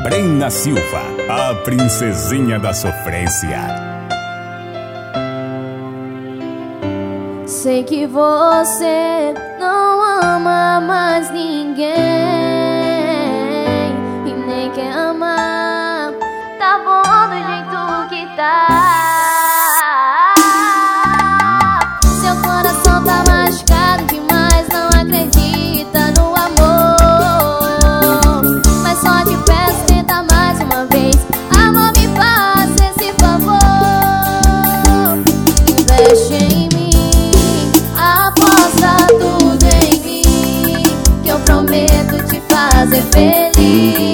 Brena Silva, a princesinha da sofrência. Sei que você não ama mais ninguém e nem quer amar. Tá bom do jeito que tá. Seu coração tá machucado demais, não acredita no amor. Mas só te peço, tenta mais uma vez. Amor, me faça esse favor. Investe em mim, aposta tudo em mim, que eu prometo te fazer feliz.